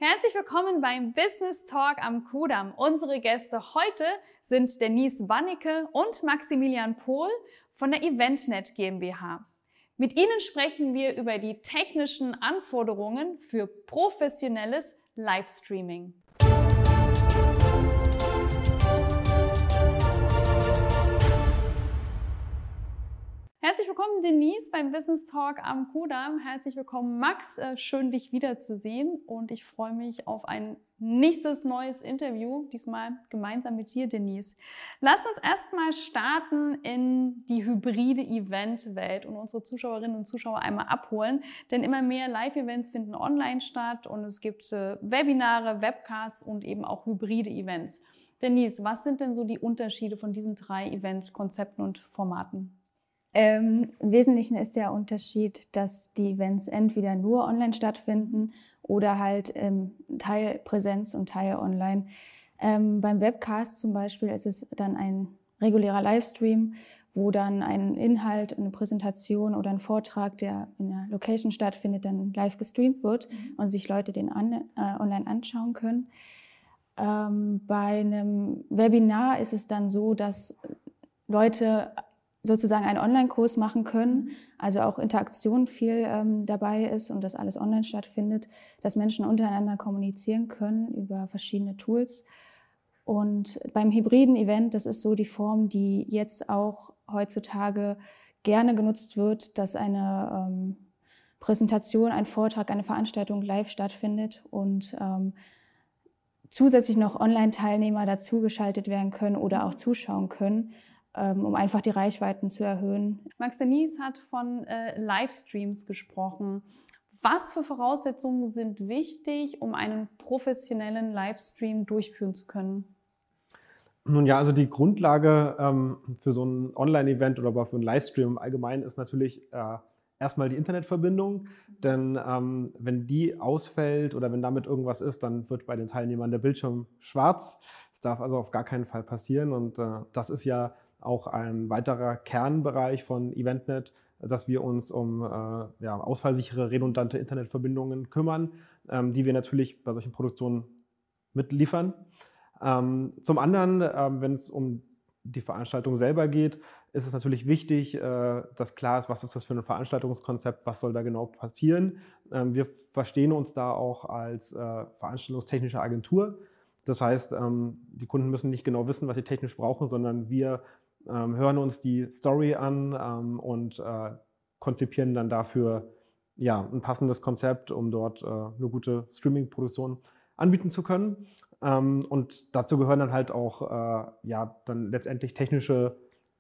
Herzlich willkommen beim Business Talk am Kudamm. Unsere Gäste heute sind Denise Wannecke und Maximilian Pohl von der EventNet GmbH. Mit ihnen sprechen wir über die technischen Anforderungen für professionelles Livestreaming. Herzlich willkommen, Denise, beim Business Talk am Kudamm. Herzlich willkommen, Max. Schön, dich wiederzusehen. Und ich freue mich auf ein nächstes neues Interview, diesmal gemeinsam mit dir, Denise. Lass uns erstmal starten in die hybride Event-Welt und unsere Zuschauerinnen und Zuschauer einmal abholen. Denn immer mehr Live-Events finden online statt und es gibt Webinare, Webcasts und eben auch hybride Events. Denise, was sind denn so die Unterschiede von diesen 3 Event-Konzepten und Formaten? Im Wesentlichen ist der Unterschied, dass die Events entweder nur online stattfinden oder halt Teil Präsenz und Teil online. Beim Webcast zum Beispiel ist es dann ein regulärer Livestream, wo dann ein Inhalt, eine Präsentation oder ein Vortrag, der in der Location stattfindet, dann live gestreamt wird und sich Leute den online anschauen können. Bei einem Webinar ist es dann so, dass Leute sozusagen einen Online-Kurs machen können, also auch Interaktion viel dabei ist und das alles online stattfindet, dass Menschen untereinander kommunizieren können über verschiedene Tools. Und beim hybriden Event, das ist so die Form, die jetzt auch heutzutage gerne genutzt wird, dass eine Präsentation, ein Vortrag, eine Veranstaltung live stattfindet und zusätzlich noch Online-Teilnehmer dazugeschaltet werden können oder auch zuschauen können, um einfach die Reichweiten zu erhöhen. Max, Denise hat von Livestreams gesprochen. Was für Voraussetzungen sind wichtig, um einen professionellen Livestream durchführen zu können? Nun ja, also die Grundlage für so ein Online-Event oder aber für einen Livestream im Allgemeinen ist natürlich erstmal die Internetverbindung. Denn wenn die ausfällt oder wenn damit irgendwas ist, dann wird bei den Teilnehmern der Bildschirm schwarz. Das darf also auf gar keinen Fall passieren. Und das ist ja auch ein weiterer Kernbereich von EventNet, dass wir uns um ausfallsichere, redundante Internetverbindungen kümmern, die wir natürlich bei solchen Produktionen mitliefern. Zum anderen, wenn es um die Veranstaltung selber geht, ist es natürlich wichtig, dass klar ist, was ist das für ein Veranstaltungskonzept, was soll da genau passieren. Wir verstehen uns da auch als veranstaltungstechnische Agentur. Das heißt, die Kunden müssen nicht genau wissen, was sie technisch brauchen, sondern wir hören uns die Story an und konzipieren dann dafür ein passendes Konzept, um dort eine gute Streaming-Produktion anbieten zu können. Und dazu gehören dann halt auch dann letztendlich technische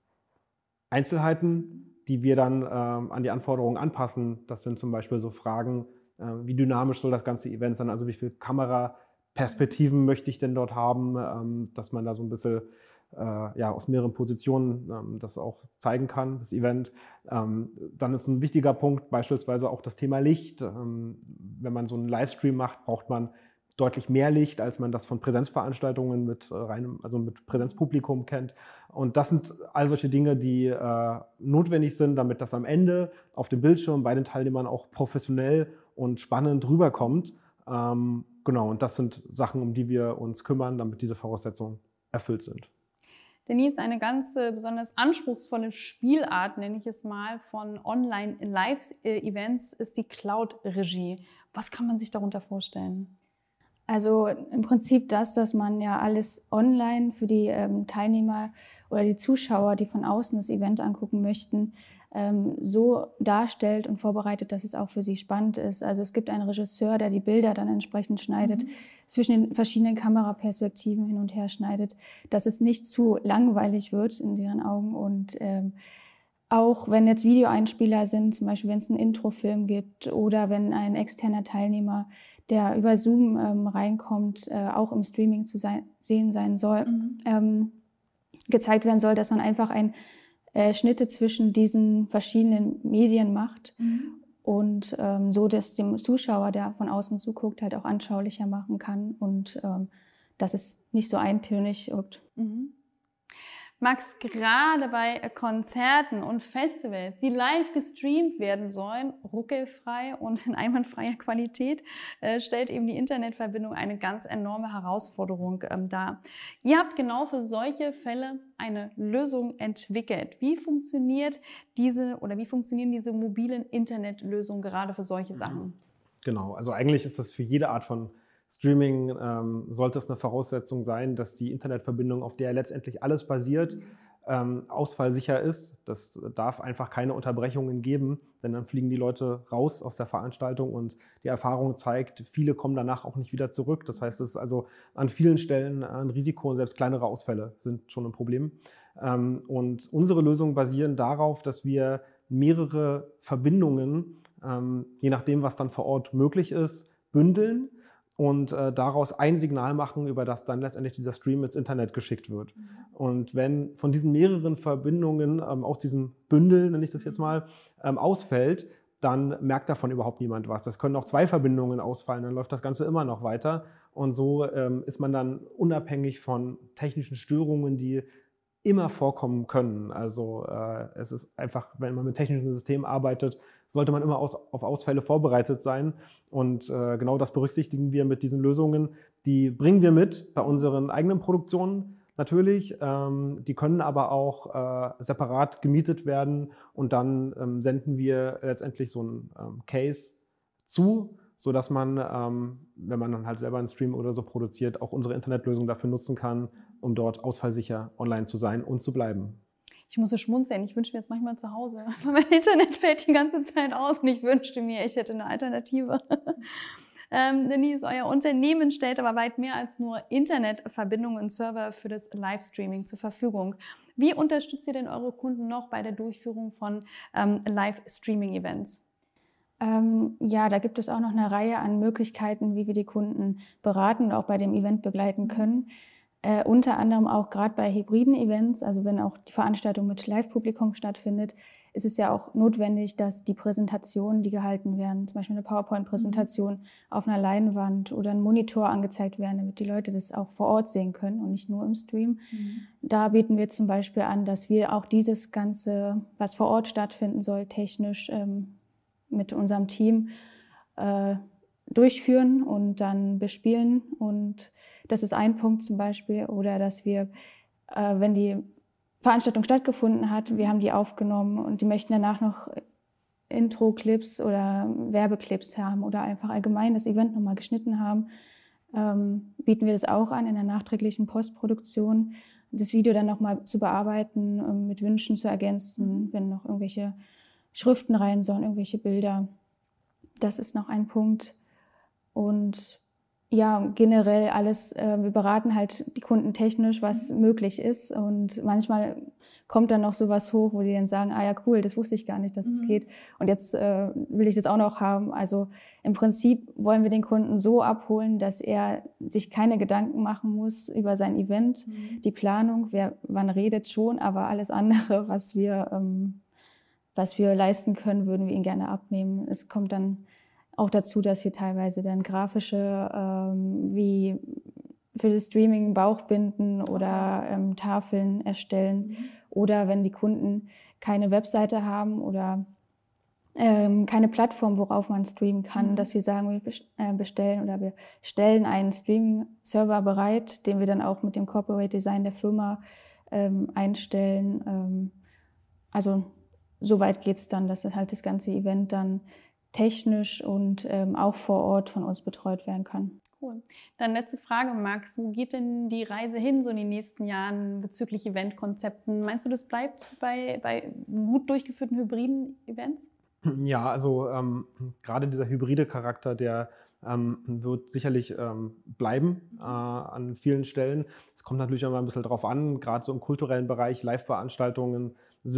Einzelheiten, die wir dann an die Anforderungen anpassen. Das sind zum Beispiel so Fragen, wie dynamisch soll das ganze Event sein, also wie viele Kameraperspektiven möchte ich denn dort haben, dass man da so ein bisschen aus mehreren Positionen das auch zeigen kann, das Event. Dann ist ein wichtiger Punkt beispielsweise auch das Thema Licht. Wenn man so einen Livestream macht, braucht man deutlich mehr Licht, als man das von Präsenzveranstaltungen mit Präsenzpublikum kennt. Und das sind all solche Dinge, die notwendig sind, damit das am Ende auf dem Bildschirm bei den Teilnehmern auch professionell und spannend rüberkommt. Genau, und das sind Sachen, um die wir uns kümmern, damit diese Voraussetzungen erfüllt sind. Denise, eine ganz besonders anspruchsvolle Spielart, nenne ich es mal, von Online-Live-Events ist die Cloud-Regie. Was kann man sich darunter vorstellen? Also im Prinzip dass man ja alles online für die Teilnehmer oder die Zuschauer, die von außen das Event angucken möchten, so darstellt und vorbereitet, dass es auch für sie spannend ist. Also es gibt einen Regisseur, der die Bilder dann entsprechend schneidet, zwischen den verschiedenen Kameraperspektiven hin und her schneidet, dass es nicht zu langweilig wird in deren Augen. Und auch wenn jetzt Videoeinspieler sind, zum Beispiel wenn es einen Introfilm gibt oder wenn ein externer Teilnehmer, der über Zoom reinkommt, auch im Streaming zu sehen sein soll, gezeigt werden soll, dass man einfach Schnitte zwischen diesen verschiedenen Medien macht und so, dass dem Zuschauer, der von außen zuguckt, halt auch anschaulicher machen kann und dass es nicht so eintönig wirkt. Max, gerade bei Konzerten und Festivals, die live gestreamt werden sollen, ruckelfrei und in einwandfreier Qualität, stellt eben die Internetverbindung eine ganz enorme Herausforderung dar. Ihr habt genau für solche Fälle eine Lösung entwickelt. Wie funktionieren diese mobilen Internetlösungen gerade für solche Sachen? Genau, also eigentlich ist das für jede Art von Streaming sollte es eine Voraussetzung sein, dass die Internetverbindung, auf der letztendlich alles basiert, ausfallsicher ist. Das darf einfach keine Unterbrechungen geben, denn dann fliegen die Leute raus aus der Veranstaltung und die Erfahrung zeigt, viele kommen danach auch nicht wieder zurück. Das heißt, es ist also an vielen Stellen ein Risiko und selbst kleinere Ausfälle sind schon ein Problem. Und unsere Lösungen basieren darauf, dass wir mehrere Verbindungen, je nachdem, was dann vor Ort möglich ist, bündeln und daraus ein Signal machen, über das dann letztendlich dieser Stream ins Internet geschickt wird. Und wenn von diesen mehreren Verbindungen aus diesem Bündel, nenne ich das jetzt mal, ausfällt, dann merkt davon überhaupt niemand was. Das können auch 2 Verbindungen ausfallen, dann läuft das Ganze immer noch weiter. Und so ist man dann unabhängig von technischen Störungen, die immer vorkommen können. Also es ist einfach, wenn man mit technischen Systemen arbeitet, sollte man immer auf Ausfälle vorbereitet sein. Und genau das berücksichtigen wir mit diesen Lösungen. Die bringen wir mit bei unseren eigenen Produktionen natürlich. Die können aber auch separat gemietet werden und dann senden wir letztendlich so einen Case zu, sodass man, wenn man dann halt selber einen Stream oder so produziert, auch unsere Internetlösung dafür nutzen kann, um dort ausfallsicher online zu sein und zu bleiben. Ich muss so schmunzeln. Ich wünsche mir jetzt manchmal zu Hause. Mein Internet fällt die ganze Zeit aus und ich wünschte mir, ich hätte eine Alternative. Denise, euer Unternehmen stellt aber weit mehr als nur Internetverbindungen und Server für das Livestreaming zur Verfügung. Wie unterstützt ihr denn eure Kunden noch bei der Durchführung von Live-Streaming-Events? Ja, da gibt es auch noch eine Reihe an Möglichkeiten, wie wir die Kunden beraten und auch bei dem Event begleiten können. Unter anderem auch gerade bei hybriden Events, also wenn auch die Veranstaltung mit Live-Publikum stattfindet, ist es ja auch notwendig, dass die Präsentationen, die gehalten werden, zum Beispiel eine PowerPoint-Präsentation auf einer Leinwand oder ein Monitor angezeigt werden, damit die Leute das auch vor Ort sehen können und nicht nur im Stream. Da bieten wir zum Beispiel an, dass wir auch dieses Ganze, was vor Ort stattfinden soll, technisch mit unserem Team durchführen und dann bespielen. Und das ist ein Punkt zum Beispiel. Oder dass wir, wenn die Veranstaltung stattgefunden hat, wir haben die aufgenommen und die möchten danach noch Intro-Clips oder Werbeclips haben oder einfach allgemein das Event nochmal geschnitten haben, bieten wir das auch an in der nachträglichen Postproduktion. Das Video dann nochmal zu bearbeiten, mit Wünschen zu ergänzen, wenn noch irgendwelche Schriften rein sollen, irgendwelche Bilder. Das ist noch ein Punkt. Und ja, generell alles, wir beraten halt die Kunden technisch, was möglich ist. Und manchmal kommt dann noch sowas hoch, wo die dann sagen, ah ja, cool, das wusste ich gar nicht, dass es geht. Und jetzt will ich das auch noch haben. Also im Prinzip wollen wir den Kunden so abholen, dass er sich keine Gedanken machen muss über sein Event. Die Planung, wer wann redet schon, aber alles andere, was wir leisten können, würden wir ihn gerne abnehmen. Es kommt dann auch dazu, dass wir teilweise dann grafische, wie für das Streaming Bauchbinden oder Tafeln erstellen. Oder wenn die Kunden keine Webseite haben oder keine Plattform, worauf man streamen kann, dass wir sagen, wir bestellen oder wir stellen einen Streaming-Server bereit, den wir dann auch mit dem Corporate Design der Firma einstellen. Also soweit geht es dann, dass halt das ganze Event dann technisch und auch vor Ort von uns betreut werden kann. Cool. Dann letzte Frage, Max. Wo geht denn die Reise hin so in den nächsten Jahren bezüglich Eventkonzepten? Meinst du, das bleibt bei gut durchgeführten hybriden Events? Ja, also gerade dieser hybride Charakter, der wird sicherlich bleiben an vielen Stellen. Es kommt natürlich immer ein bisschen drauf an, gerade so im kulturellen Bereich, Live-Veranstaltungen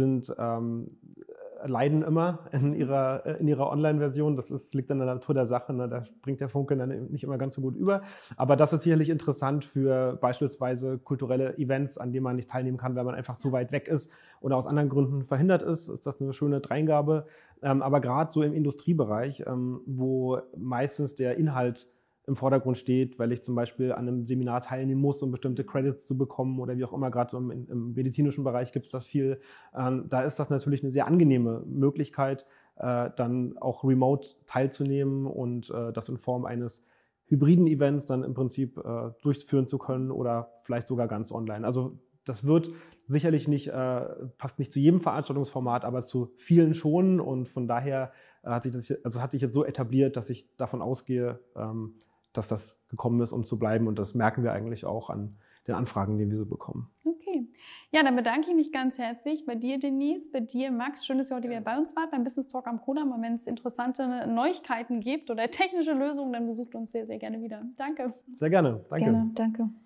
leiden immer in ihrer Online-Version. Das liegt an der Natur der Sache, ne? Da bringt der Funke dann nicht immer ganz so gut über. Aber das ist sicherlich interessant für beispielsweise kulturelle Events, an denen man nicht teilnehmen kann, weil man einfach zu weit weg ist oder aus anderen Gründen verhindert ist. Ist das eine schöne Dreingabe. Aber gerade so im Industriebereich, wo meistens der Inhalt im Vordergrund steht, weil ich zum Beispiel an einem Seminar teilnehmen muss, um bestimmte Credits zu bekommen oder wie auch immer, gerade so im medizinischen Bereich gibt es das viel. Da ist das natürlich eine sehr angenehme Möglichkeit, dann auch remote teilzunehmen und das in Form eines hybriden Events dann im Prinzip durchführen zu können oder vielleicht sogar ganz online. Also das wird sicherlich nicht, passt nicht zu jedem Veranstaltungsformat, aber zu vielen schon und von daher hat sich jetzt so etabliert, dass ich davon ausgehe, dass das gekommen ist, um zu bleiben und das merken wir eigentlich auch an den Anfragen, die wir so bekommen. Okay. Ja, dann bedanke ich mich ganz herzlich bei dir, Denise, bei dir, Max. Schön, dass ihr heute wieder bei uns wart beim Business Talk am Kudamm. Und wenn es interessante Neuigkeiten gibt oder technische Lösungen, dann besucht uns sehr, sehr gerne wieder. Danke. Sehr gerne. Danke. Gerne, danke.